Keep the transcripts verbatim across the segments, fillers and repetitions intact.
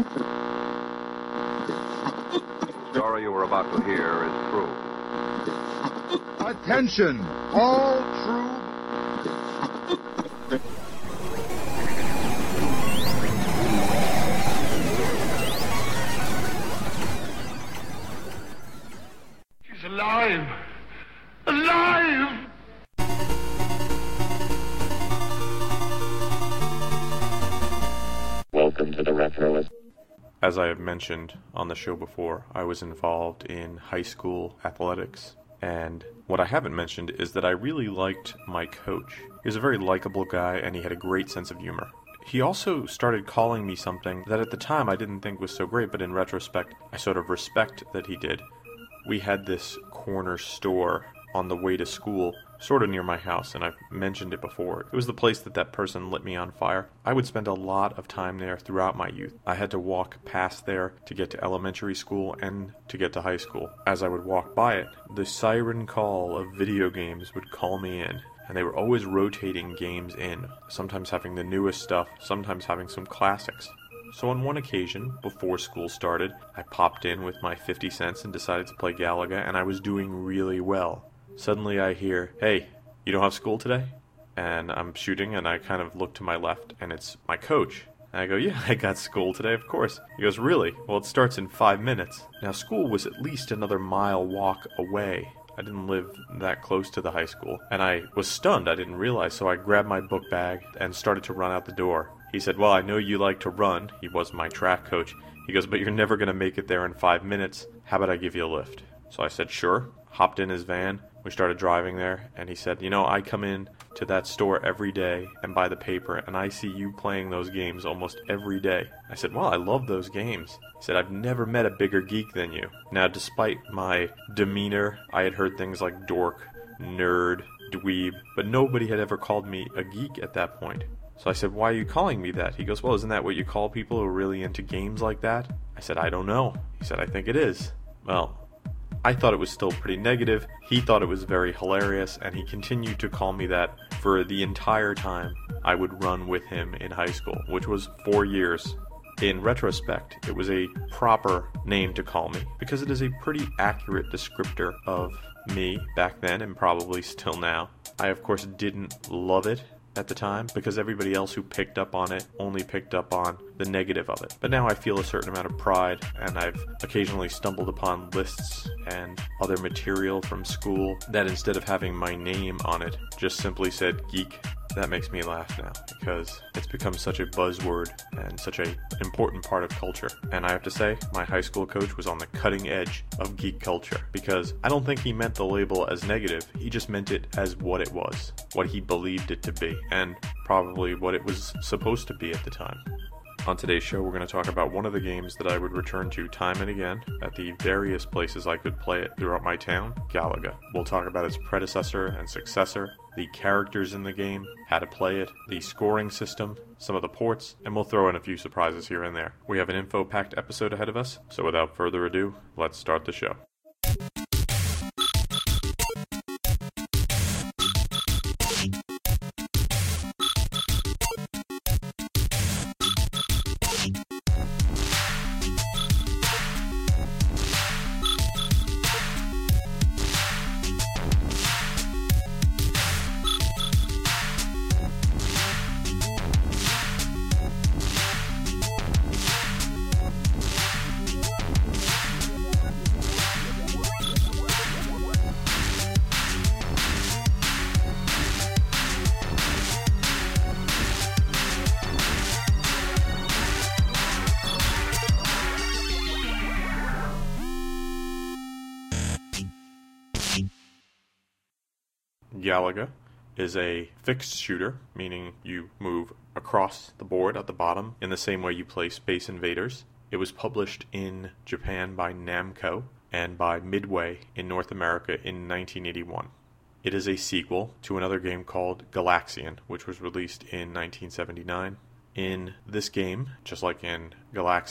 The story you were about to hear is true. Attention, all true. She's alive! Alive! Welcome to the Retroist. As I have mentioned on the show before, I was involved in high school athletics, and what I haven't mentioned is that I really liked my coach. He was a very likable guy, and he had a great sense of humor. He also started calling me something that at the time I didn't think was so great, but in retrospect, I sort of respect that he did. We had this corner store on the way to school, sort of near my house, and I've mentioned it before. It was the place that that person lit me on fire. I would spend a lot of time there throughout my youth. I had to walk past there to get to elementary school and to get to high school. As I would walk by it, the siren call of video games would call me in, and they were always rotating games in, sometimes having the newest stuff, sometimes having some classics. So on one occasion, before school started, I popped in with my fifty cents and decided to play Galaga, and I was doing really well. Suddenly I hear, "Hey, you don't have school today?" And I'm shooting, and I kind of look to my left, and it's my coach. And I go, "Yeah, I got school today, of course." He goes, "Really? Well, it starts in five minutes. Now, school was at least another mile walk away. I didn't live that close to the high school, and I was stunned. I didn't realize, so I grabbed my book bag and started to run out the door. He said, "Well, I know you like to run." He was my track coach. He goes, "But you're never going to make it there in five minutes. How about I give you a lift?" So I said, "Sure." Hopped in his van. We started driving there, and he said, "You know, I come in to that store every day and buy the paper, and I see you playing those games almost every day." I said, "Well, I love those games." He said, "I've never met a bigger geek than you." Now, despite my demeanor, I had heard things like dork, nerd, dweeb, but nobody had ever called me a geek at that point. So I said, "Why are you calling me that?" He goes, "Well, isn't that what you call people who are really into games like that?" I said, "I don't know." He said, "I think it is." Well, I thought it was still pretty negative. He thought it was very hilarious, and he continued to call me that for the entire time I would run with him in high school, which was four years. In retrospect, it was a proper name to call me, because it is a pretty accurate descriptor of me back then, and probably still now. I, of course, didn't love it at the time, because everybody else who picked up on it only picked up on the negative of it. But now I feel a certain amount of pride, and I've occasionally stumbled upon lists and other material from school that instead of having my name on it, just simply said geek. That makes me laugh now, because it's become such a buzzword and such an important part of culture. And I have to say, my high school coach was on the cutting edge of geek culture, because I don't think he meant the label as negative. He just meant it as what it was, what he believed it to be, and probably what it was supposed to be at the time. On today's show, we're going to talk about one of the games that I would return to time and again at the various places I could play it throughout my town, Galaga. We'll talk about its predecessor and successor, the characters in the game, how to play it, the scoring system, some of the ports, and we'll throw in a few surprises here and there. We have an info-packed episode ahead of us, so without further ado, let's start the show. Galaga is a fixed shooter, meaning you move across the board at the bottom in the same way you play Space Invaders. It was published in Japan by Namco and by Midway in North America in nineteen eighty-one. It is a sequel to another game called Galaxian, which was released in nineteen seventy-nine. In this game, just like in Galaxian,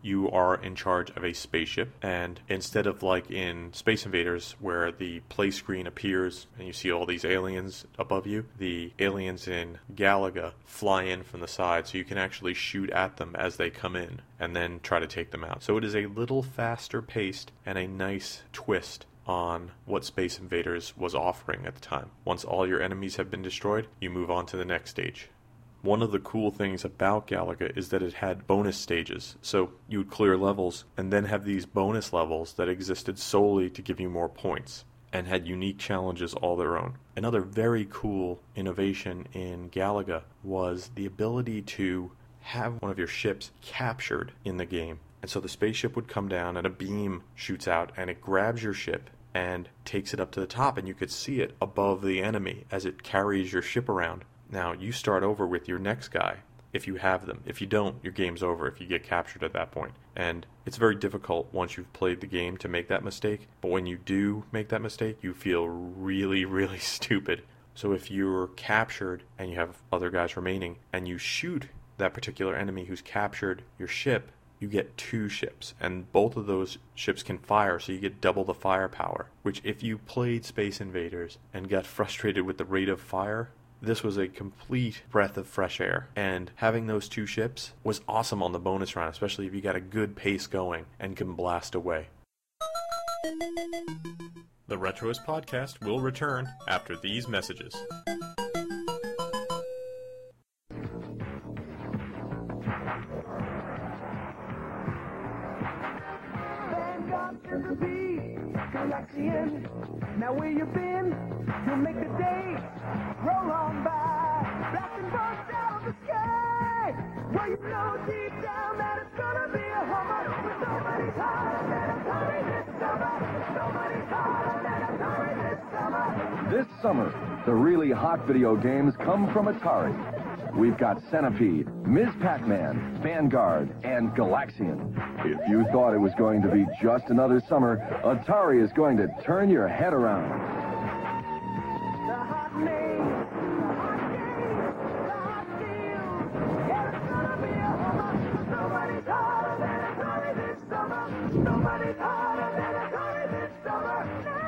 you are in charge of a spaceship, and instead of like in Space Invaders where the play screen appears and you see all these aliens above you, the aliens in Galaga fly in from the side, so you can actually shoot at them as they come in and then try to take them out. So it is a little faster paced and a nice twist on what Space Invaders was offering at the time. Once all your enemies have been destroyed, you move on to the next stage. One of the cool things about Galaga is that it had bonus stages, so you would clear levels and then have these bonus levels that existed solely to give you more points and had unique challenges all their own. Another very cool innovation in Galaga was the ability to have one of your ships captured in the game. And so the spaceship would come down and a beam shoots out and it grabs your ship and takes it up to the top, and you could see it above the enemy as it carries your ship around. Now, you start over with your next guy, if you have them. If you don't, your game's over if you get captured at that point. And it's very difficult once you've played the game to make that mistake, but when you do make that mistake, you feel really, really stupid. So if you're captured and you have other guys remaining, and you shoot that particular enemy who's captured your ship, you get two ships, and both of those ships can fire, so you get double the firepower, which if you played Space Invaders and got frustrated with the rate of fire, this was a complete breath of fresh air, and having those two ships was awesome on the bonus round, especially if you got a good pace going and can blast away. The Retroist Podcast will return after these messages. Galaxian, now where you been? You'll make the day roll on by, blasting bugs out of the sky. Well, you know deep down that it's gonna be a hummer. Nobody's hotter than Atari this summer. Nobody's hotter than Atari this summer. This summer, the really hot video games come from Atari. We've got Centipede, Miz Pac-Man, Vanguard, and Galaxian. If you thought it was going to be just another summer, Atari is going to turn your head around. The hot name, the hot game, the hot deal. Yeah, it's gonna be a hummer. Nobody's hotter than Atari this summer. Nobody's hotter than Atari this summer.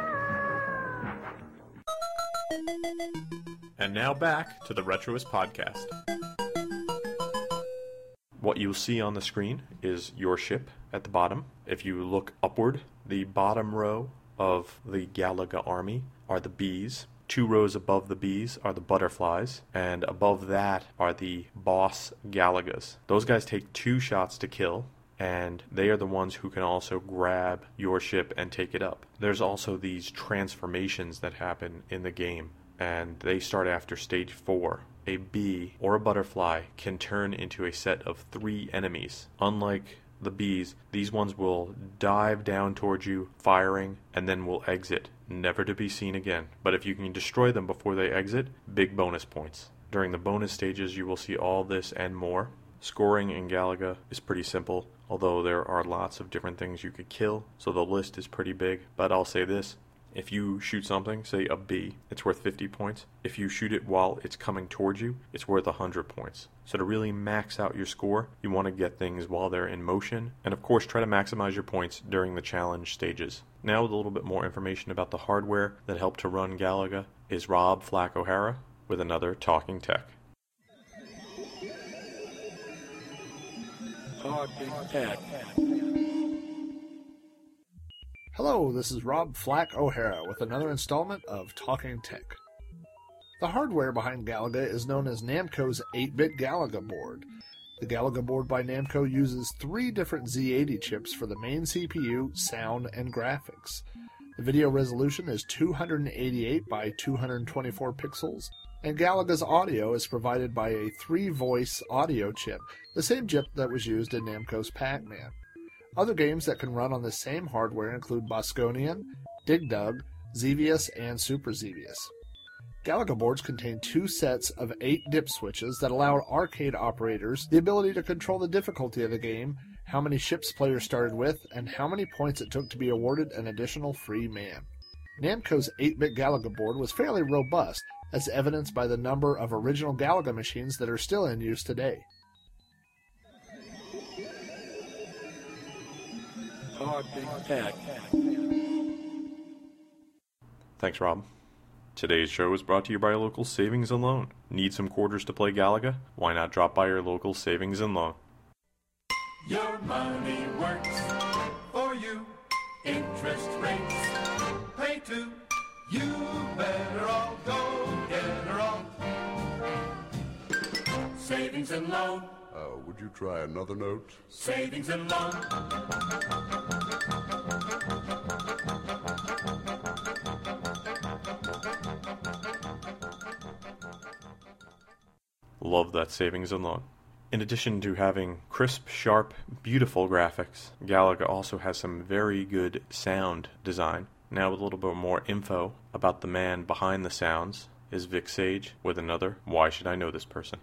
And now back to the Retroist Podcast. What you'll see on the screen is your ship at the bottom. If you look upward, the bottom row of the Galaga army are the bees. Two rows above the bees are the butterflies, and above that are the boss Galagas. Those guys take two shots to kill, and they are the ones who can also grab your ship and take it up. There's also these transformations that happen in the game, and they start after stage four. A bee or a butterfly can turn into a set of three enemies. Unlike the bees, these ones will dive down towards you, firing, and then will exit, never to be seen again. But if you can destroy them before they exit, big bonus points. During the bonus stages, you will see all this and more. Scoring in Galaga is pretty simple, although there are lots of different things you could kill, so the list is pretty big. But I'll say this. If you shoot something, say a bee, it's worth fifty points. If you shoot it while it's coming towards you, it's worth one hundred points. So to really max out your score, you want to get things while they're in motion, and of course try to maximize your points during the challenge stages. Now with a little bit more information about the hardware that helped to run Galaga is Rob Flack O'Hara with another Talking Tech. Talking Tech. Hello, this is Rob Flack O'Hara with another installment of Talking Tech. The hardware behind Galaga is known as Namco's eight-bit Galaga board. The Galaga board by Namco uses three different Z eighty chips for the main C P U, sound, and graphics. The video resolution is two hundred eighty-eight by two hundred twenty-four pixels, and Galaga's audio is provided by a three-voice audio chip, the same chip that was used in Namco's Pac-Man. Other games that can run on the same hardware include Bosconian, Dig Dug, Xevious, and Super Xevious. Galaga boards contain two sets of eight dip switches that allow arcade operators the ability to control the difficulty of the game, how many ships players started with, and how many points it took to be awarded an additional free man. Namco's eight-bit Galaga board was fairly robust, as evidenced by the number of original Galaga machines that are still in use today. Thanks, Rob. Today's show is brought to you by local savings and loan. Need some quarters to play Galaga? Why not drop by your local savings and loan? Your money works for you. Interest rates pay too. You better all go get her on. Savings and loan. Uh, would you try another note? Savings and loan. Love that savings and loan. In addition to having crisp, sharp, beautiful graphics, Galaga also has some very good sound design. Now with a little bit more info about the man behind the sounds is Vic Sage with another Why Should I Know This Person?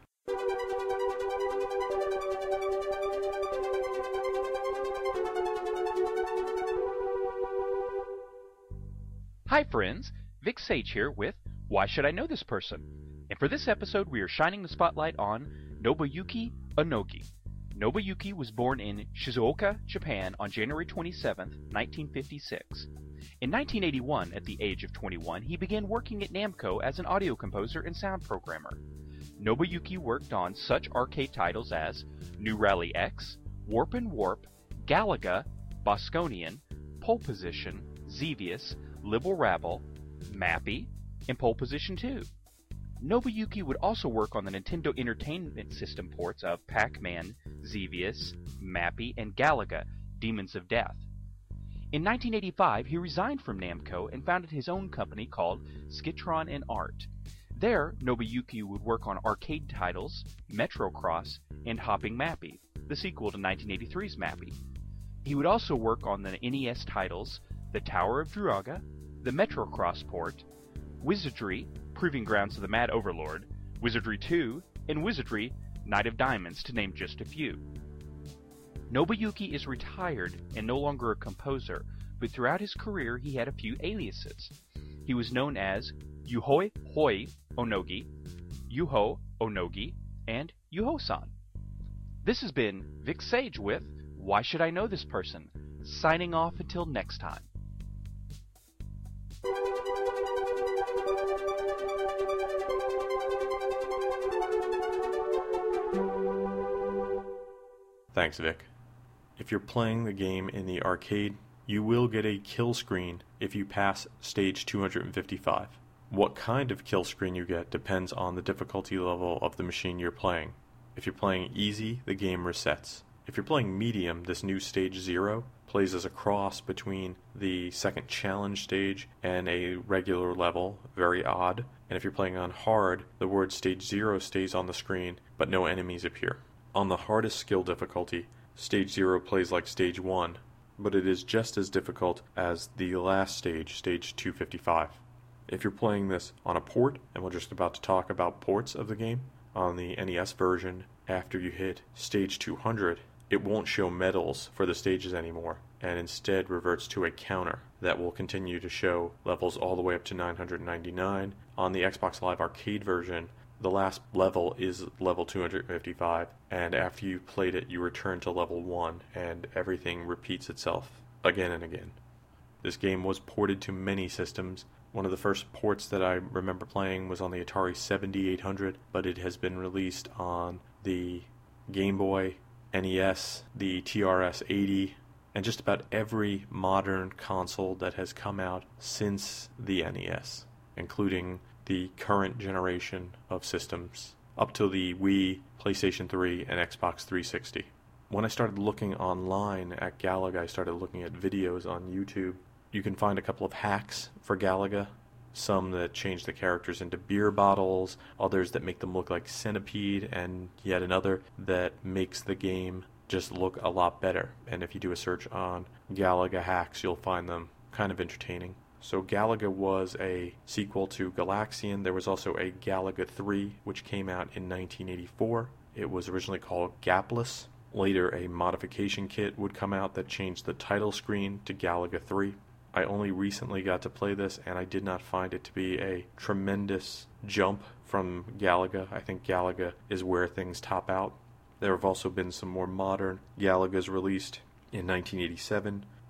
Hi friends, Vic Sage here with Why Should I Know This Person? And for this episode we are shining the spotlight on Nobuyuki Onogi. Nobuyuki was born in Shizuoka, Japan on January twenty-seventh, nineteen fifty-six. In nineteen eighty-one, at the age of twenty-one, he began working at Namco as an audio composer and sound programmer. Nobuyuki worked on such arcade titles as New Rally X, Warp and Warp, Galaga, Bosconian, Pole Position, Xevious, Libble Rabble, Mappy, and Pole Position two. Nobuyuki would also work on the Nintendo Entertainment System ports of Pac-Man, Xevious, Mappy, and Galaga, Demons of Death. In nineteen eighty-five, he resigned from Namco and founded his own company called Skitron and Art. There, Nobuyuki would work on arcade titles, Metrocross, and Hopping Mappy, the sequel to nineteen eighty-three's Mappy. He would also work on the N E S titles The Tower of Druaga, the Metrocross port, Wizardry, Proving Grounds of the Mad Overlord, Wizardry two, and Wizardry Knight of Diamonds, to name just a few. Nobuyuki is retired and no longer a composer, but throughout his career he had a few aliases. He was known as Yuhoi Hoi Onogi, Yuho Onogi, and Yuho-san. This has been Vic Sage with Why Should I Know This Person? Signing off until next time. Thanks, Vic. If you're playing the game in the arcade, you will get a kill screen if you pass stage two hundred fifty-five. What kind of kill screen you get depends on the difficulty level of the machine you're playing. If you're playing easy, the game resets. If you're playing medium, this new stage zero plays as a cross between the second challenge stage and a regular level, very odd. And if you're playing on hard, the word stage zero stays on the screen, but no enemies appear. On the hardest skill difficulty, stage zero plays like stage one, but it is just as difficult as the last stage, stage two fifty-five. If you're playing this on a port, and we're just about to talk about ports of the game, on the N E S version, after you hit stage two hundred, it won't show medals for the stages anymore, and instead reverts to a counter that will continue to show levels all the way up to nine hundred ninety-nine. On the Xbox Live Arcade version, the last level is level two hundred fifty-five, and after you've played it, you return to level one, and everything repeats itself again and again. This game was ported to many systems. One of the first ports that I remember playing was on the Atari seventy-eight hundred, but it has been released on the Game Boy, N E S, the T R S eighty, and just about every modern console that has come out since the N E S, including the current generation of systems, up to the Wii, PlayStation three, and Xbox three sixty. When I started looking online at Galaga, I started looking at videos on YouTube. You can find a couple of hacks for Galaga, some that change the characters into beer bottles, others that make them look like Centipede, and yet another that makes the game just look a lot better. And if you do a search on Galaga hacks, you'll find them kind of entertaining. So Galaga was a sequel to Galaxian. There was also a Galaga three, which came out in nineteen eighty-four. It was originally called Gapless. Later, a modification kit would come out that changed the title screen to Galaga three. I only recently got to play this, and I did not find it to be a tremendous jump from Galaga. I think Galaga is where things top out. There have also been some more modern Galagas released in nineteen eighty-seven,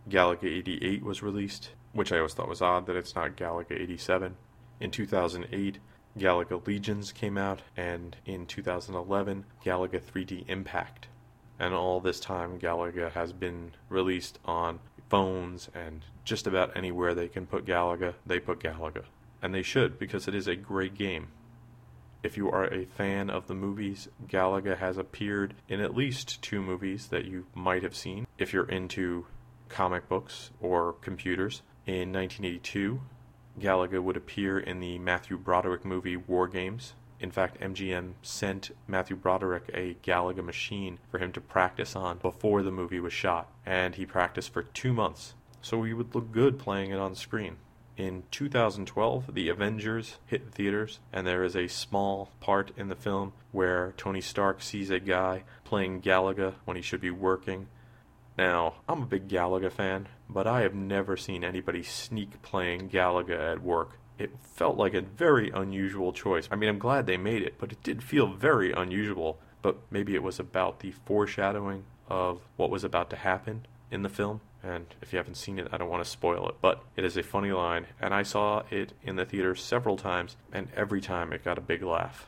Galaga eighty-eight was released, which I always thought was odd that it's not Galaga eighty-seven. In two thousand eight, Galaga Legions came out, and in two thousand eleven, Galaga three D Impact. And all this time, Galaga has been released on phones, and just about anywhere they can put Galaga, they put Galaga. And they should, because it is a great game. If you are a fan of the movies, Galaga has appeared in at least two movies that you might have seen. If you're into comic books or computers, in nineteen eighty-two, Galaga would appear in the Matthew Broderick movie War Games. In fact, M G M sent Matthew Broderick a Galaga machine for him to practice on before the movie was shot, and he practiced for two months, so he would look good playing it on screen. In two thousand twelve, The Avengers hit theaters, and there is a small part in the film where Tony Stark sees a guy playing Galaga when he should be working. Now, I'm a big Galaga fan, but I have never seen anybody sneak playing Galaga at work. It felt like a very unusual choice. I mean, I'm glad they made it, but it did feel very unusual. But maybe it was about the foreshadowing of what was about to happen in the film. And if you haven't seen it, I don't want to spoil it. But it is a funny line, and I saw it in the theater several times, and every time it got a big laugh.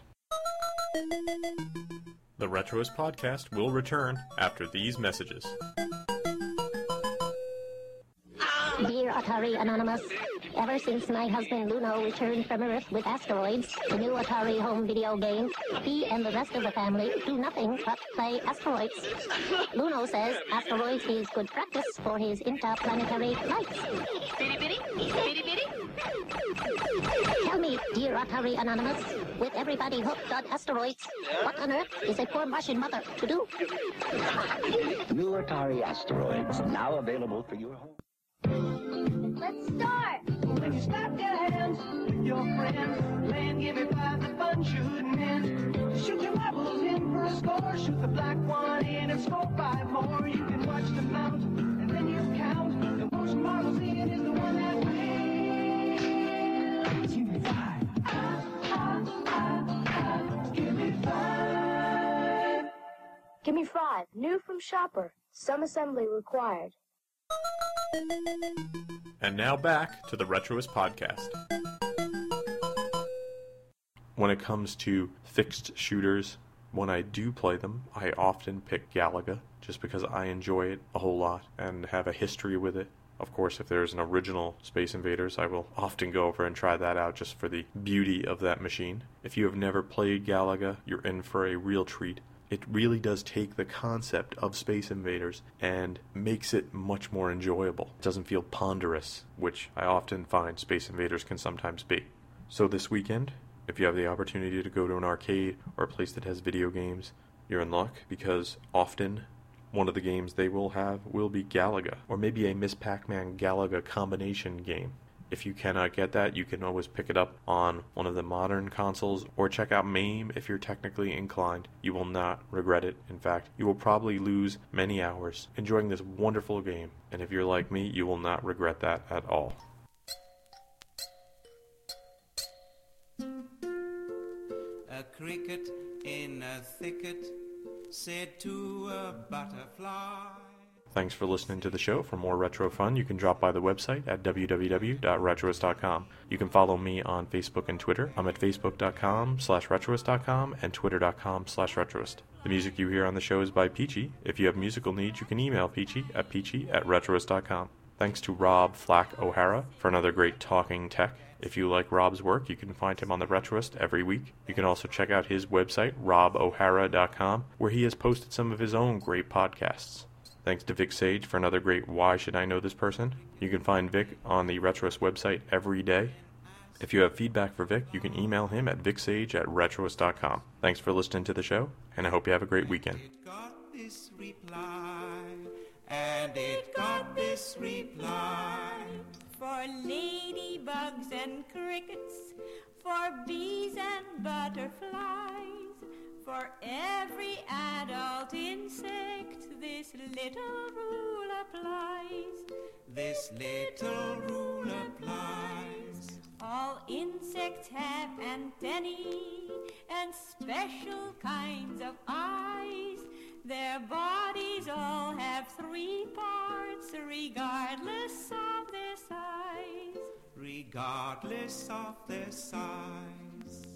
The Retroist Podcast will return after these messages. Dear Atari Anonymous, ever since my husband Luno returned from Earth with Asteroids, the new Atari home video game, he and the rest of the family do nothing but play Asteroids. Luno says Asteroids is good practice for his interplanetary flights. Bitty bitty, bitty bitty. Tell me, dear Atari Anonymous, with everybody hooked on Asteroids, what on earth is a poor Martian mother to do? New Atari Asteroids, now available for your home. Let's start! When you slap your hands with your friends, land give it five the fun shooting in. Shoot your marbles in for a score, shoot the black one in and score five more. You can watch them mount, and then you count. The most marbles in is the one that wins. Give me five. Ah, ah, ah, ah. Give me five. Give me five. New from Shopper. Some assembly required. And now back to the Retroist Podcast. When it comes to fixed shooters, when I do play them, I often pick Galaga, just because I enjoy it a whole lot and have a history with it. Of course, if there's an original Space Invaders, I will often go over and try that out just for the beauty of that machine. If you have never played Galaga, you're in for a real treat. It really does take the concept of Space Invaders and makes it much more enjoyable. It doesn't feel ponderous, which I often find Space Invaders can sometimes be. So this weekend, if you have the opportunity to go to an arcade or a place that has video games, you're in luck, because often one of the games they will have will be Galaga, or maybe a Miss Pac-Man Galaga combination game. If you cannot get that, you can always pick it up on one of the modern consoles, or check out MAME if you're technically inclined. You will not regret it. In fact, you will probably lose many hours enjoying this wonderful game, and if you're like me, you will not regret that at all. A cricket in a thicket said to a butterfly. Thanks for listening to the show. For more retro fun, you can drop by the website at w w w dot retroist dot com. You can follow me on Facebook and Twitter. I'm at facebook dot com slash retroist dot com and twitter dot com slash retroist. The music you hear on the show is by Peachy. If you have musical needs, you can email Peachy at peachy at retroist dot com. Thanks to Rob Flack O'Hara for another great talking tech. If you like Rob's work, you can find him on the Retroist every week. You can also check out his website, rob o'hara dot com, where he has posted some of his own great podcasts. Thanks to Vic Sage for another great Why Should I Know This Person? You can find Vic on the Retroist website every day. If you have feedback for Vic, you can email him at vicsage at retroist dot com. Thanks for listening to the show, and I hope you have a great weekend. It got this reply, and it got this reply. For ladybugs and crickets, for bees and butterflies, for every adult insect, this little rule applies. This little rule applies. All insects have antennae and special kinds of eyes. Their bodies all have three parts regardless regardless of their size.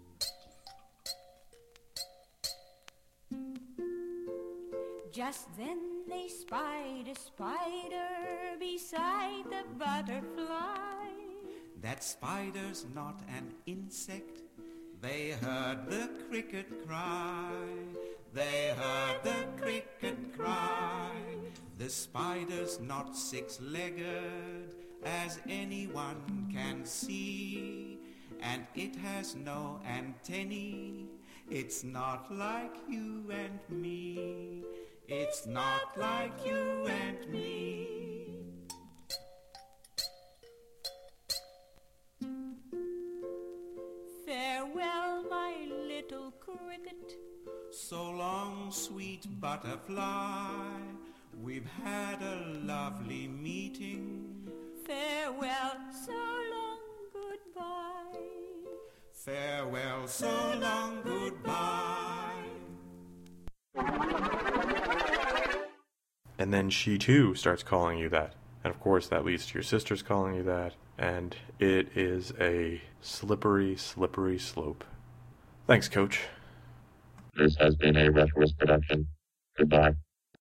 Just then they spied a spider beside the butterfly. That spider's not an insect. They heard the cricket cry. They heard the cricket cry. The spider's not six-legged, as anyone can see, and it has no antennae. It's not like you and me. It's not like you and me. Farewell, my little cricket. So long, sweet butterfly. We've had a lovely meeting. Farewell, so long, goodbye. Farewell, so long, goodbye. And then she too starts calling you that. And of course that leads to your sisters calling you that. And it is a slippery, slippery slope. Thanks, Coach. This has been a Retrowist production. Goodbye.